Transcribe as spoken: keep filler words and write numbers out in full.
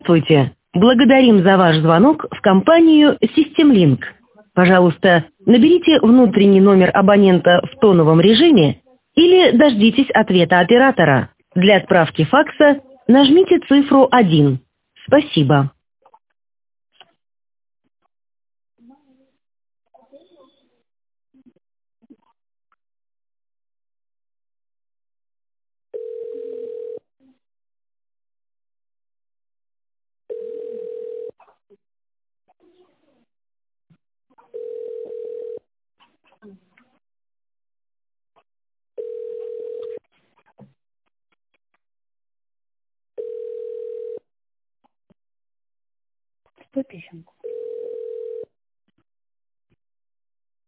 Здравствуйте. Благодарим за ваш звонок в компанию SystemLink. Пожалуйста, наберите внутренний номер абонента в тоновом режиме или дождитесь ответа оператора. Для отправки факса нажмите цифру один. Спасибо. Сто песенку.